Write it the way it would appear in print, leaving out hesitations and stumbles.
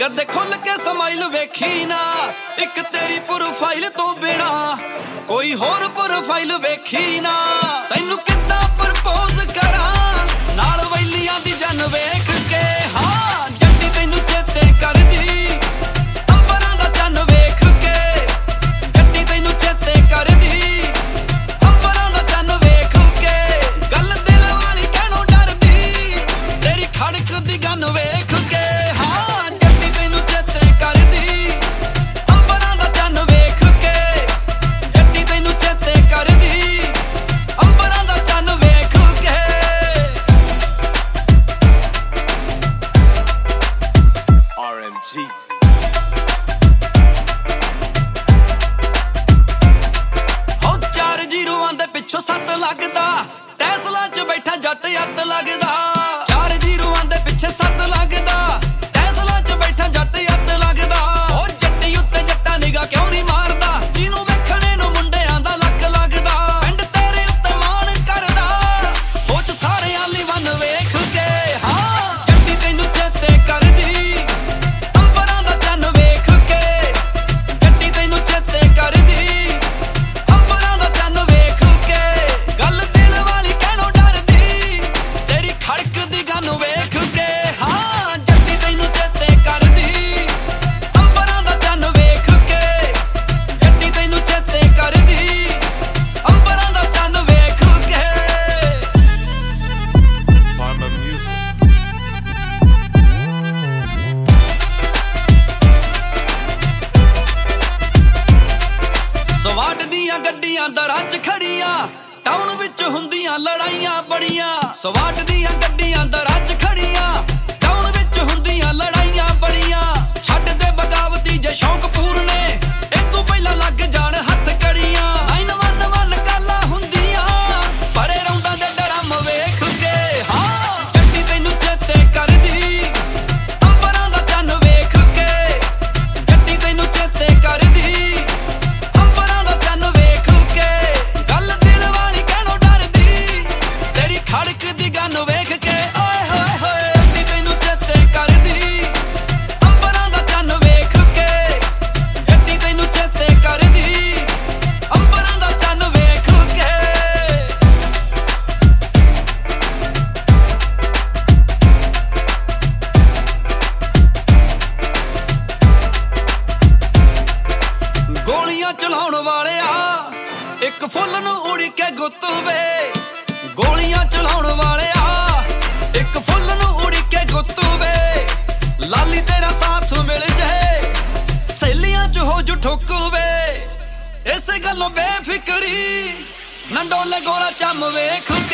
कदे खुल के समाइल वेखी ना एक तेरी प्रोफाइल तो बिना कोई होर प्रोफाइल वेखी ना तैनू किद्दां प्रपोज करा नाल वैलियां दी जन वेख के हाँ जट्टी तैनू चेते करदी अंबरां दा चन्न वेख के जट्टी तैनू चेते करदी अंबरां दा चन्न वेख के गल दिल वाली कहणों डरदी तेरी खड़क दी गन वेख के हाँ जट्टी तैनू चेते करदी अंबरां दा चन्न वेख के जट्टी तैनू चेते करदी अंबरां दा चन्न वेख के RMG हो 4 जीरोआं दे पिछों 7 लगदा टेस्ला च बैठा जट अत लगदा 4 जीरोआं दे पिछे 7 लगदा टेस्ला च बैठा जट अत लगदा ओ जट्टी उत्ते जट्टा निगा क्यों नहीं मारदा जिन्नू वेखणे नू मुंडियां दा लक लगदा पिंड तेरे उत्ते मान करदा सोच सारे आली वन वेख के हाँ जट्टी तैनू चेते करदी अंबरां दा चन्न वेख के जट्टी तैनू चेते करदी अंबरां दा चन्न वेख के गल दिल वाली कहणों डरदी तेरी खड़क दी गन वेख के हाँ जट्टी तैनू चेते करदी अंबरां दा चन्न वेख के जट्टी तैनू चेते करदी अंबरां दा चन्न वेख के Farmer Music. ਸਵਾਟ ਦੀਆਂ ਗੱਡੀਆਂ ਦਰਾਂ 'ਚ ਖੜੀਆਂ ਟਾਊਨ ਵਿੱਚ ਹੁੰਦੀਆਂ ਲੜਾਈਆਂ ਬੜੀਆਂ ਸਵਾਟ ਦੀਆਂ ਗੱਡੀਆਂ ਦਰਾਂ 'ਚ ਖੜੀਆਂ ਟਾਊਨ ਵਿੱਚ ਹੁੰਦੀਆਂ ਲੜਾਈਆਂ ਬੜੀਆਂ ਛੱਡ ਦੇ ਬਗਾਵਤੀ ਜੇ ਸ਼ੌਂਕ ਪੂਰਨੇ ਇਹ ਤੋਂ ਪਹਿਲਾਂ ਲੱਗ ਜਾਣ ਹੱਥ ਕੜੀਆਂ 911 ਕਾਲਾਂ ਹੁੰਦੀਆਂ ਪਰੇ ਰੌਂਦਾਂ ਦੇ ਡਰਮ ਵੇਖ ਕੇ ਹਾਂ ਜੱਟੀ ਤੈਨੂੰ ਚੇਤੇ ਕਰਦੀ ਅੰਬਰਾਂ ਦਾ ਚੰਨ ਵੇਖ ਕੇ ਜੱਟੀ ਤੈਨੂੰ ਚੇਤੇ ਕਰਦੀ ਅੰਬਰਾਂ ਦਾ ਚੰਨ ਵੇਖ ਕੇ ਗੱਲ ਦਿਲ ਵਾਲੀ ਕਹਿਣੋਂ ਡਰਦੀ ਤੇਰੀ ਖੜਕ ਦੀ ਗਨ ਵੇਖ ਕੇ ਓਏ ਹੋਏ ਹੋਏ ਜੱਟੀ ਤੈਨੂੰ ਚੇਤੇ ਕਰਦੀ ਅੰਬਰਾਂ ਦਾ ਚੰਨ ਵੇਖ ਕੇ ਜੱਟੀ ਤੈਨੂੰ ਚੇਤੇ ਕਰਦੀ ਅੰਬਰਾਂ ਦਾ ਚੰਨ ਵੇਖ ਕੇ ਗੋਲੀਆਂ ਚਲਾਉਣ ਵਾਲਿਆ ਇੱਕ ਫੁੱਲ ਨੂੰ ਉੜ ਕੇ ਗੁੱਤ ਵੇ ਗੋਲੀਆਂ ਚਲਾਉਣ ਵਾਲਿਆ ਇੱਕ ਫੁੱਲ ਨੂੰ ਉੜ ਕੇ ਗੁੱਤ ਵੇ ਲਾਲੀ ਤੇਰਾ ਸਾਥ ਮਿਲ ਜੇ ਸਹੇਲੀਆਂ 'ਚ ਹੋ ਜੂ ਠੁੱਕ ਵੇ ਇਸੇ ਗੱਲੋਂ ਬੇਫਿਕਰੀ ਨੰਡੋਲੇ ਗੋਰਾ ਚੰਮ ਵੇਖ